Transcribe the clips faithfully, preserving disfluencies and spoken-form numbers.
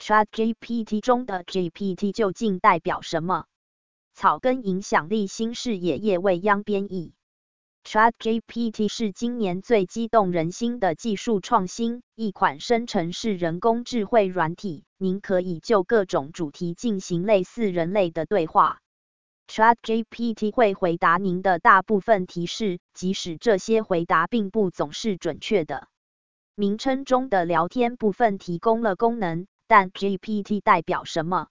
ChatGPT 中的 G P T 究竟代表什么？草根影响力新视野叶未央编译。ChatGPT 是今年最激动人心的技术创新，一款生成式人工智慧软体，您可以就各种主题进行类似人类的对话。ChatGPT 会回答您的大部分提示，即使这些回答并不总是准确的。名称中的聊天部分提供了功能，但 G P T 代表什么？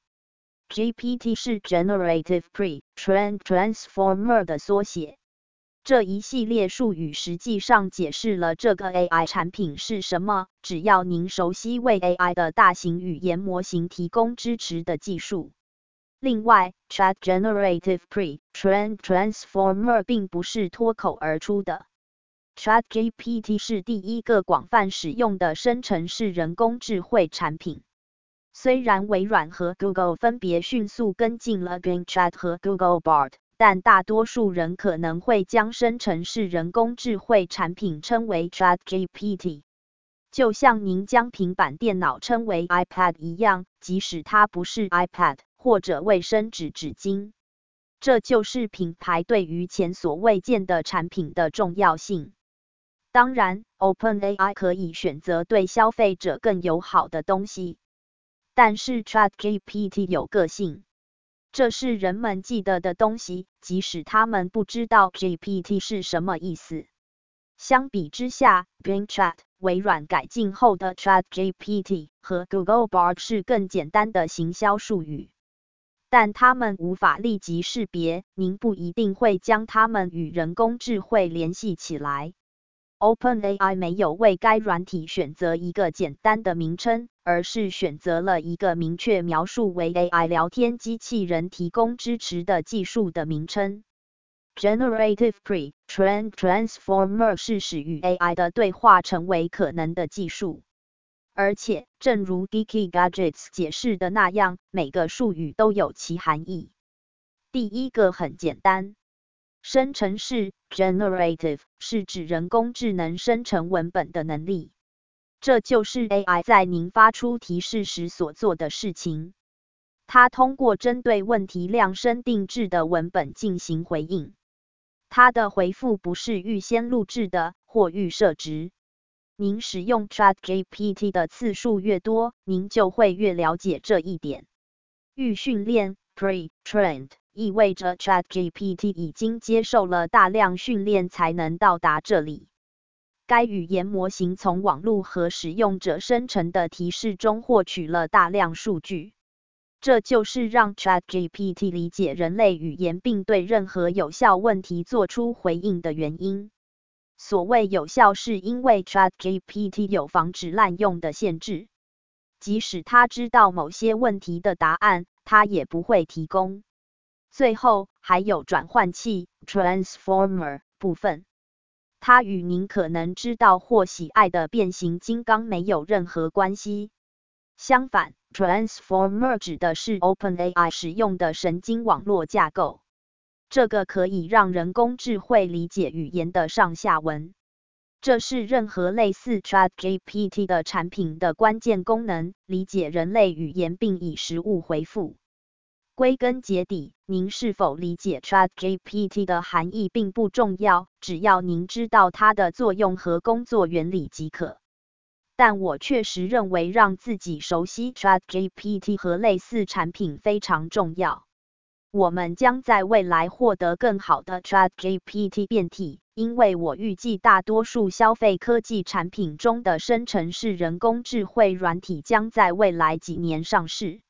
G P T 是 Generative Pre-trained Transformer 的缩写。这一系列术语实际上解释了这个 A I 产品是什么，只要您熟悉为 A I 的大型语言模型提供支持的技术。另外 ，Chat Generative Pre-trained Transformer 并不是脱口而出的。ChatGPT 是第一个广泛使用的生成式人工智慧产品。虽然微软和 Google 分别迅速跟进了 Bing Chat 和 Google Bard， 但大多数人可能会将生成式人工智慧产品称为 ChatGPT。就像您将平板电脑称为 iPad 一样，即使它不是 iPad 或者卫生纸纸巾。这就是品牌对于前所未见的产品的重要性。当然 ，OpenAI 可以选择对消费者更友好的东西。但是 ChatGPT 有个性，这是人们记得的东西，即使他们不知道 G P T 是什么意思。相比之下 ，Bing Chat 微软改进后的 ChatGPT 和 Google Bard 是更简单的行销术语，但它们无法立即识别，您不一定会将它们与人工智慧联系起来。OpenAI 没有为该软体选择一个简单的名称，而是选择了一个明确描述为 A I 聊天机器人提供支持的技术的名称。Generative Pre-trained Transformer 是使与 A I 的对话成为可能的技术。而且，正如 Geeky Gadgets 解释的那样，每个术语都有其含义。第一个很简单。生成式 generative 是指人工智能生成文本的能力，这就是 A I 在您发出提示时所做的事情。它通过针对问题量身定制的文本进行回应。它的回复不是预先录制的或预设值。您使用 ChatGPT 的次数越多，您就会越了解这一点。预训练 pre-trained意味着 ChatGPT 已经接受了大量训练才能到达这里。该语言模型从网络和使用者生成的提示中获取了大量数据。这就是让 ChatGPT 理解人类语言并对任何有效问题做出回应的原因。所谓有效是因为 ChatGPT 有防止滥用的限制。即使它知道某些问题的答案，它也不会提供。最后，还有转换器 Transformer 部分，它与您可能知道或喜爱的变形金刚没有任何关系。相反 ，Transformer 指的是 OpenAI 使用的神经网络架构，这个可以让人工智慧理解语言的上下文。这是任何类似 ChatGPT 的产品的关键功能，理解人类语言并以实物回复。归根结底，您是否理解 ChatGPT 的含义并不重要，只要您知道它的作用和工作原理即可。但我确实认为让自己熟悉 ChatGPT 和类似产品非常重要。我们将在未来获得更好的 ChatGPT 变体，因为我预计大多数消费科技产品中的生成式人工智慧软体将在未来几年上市。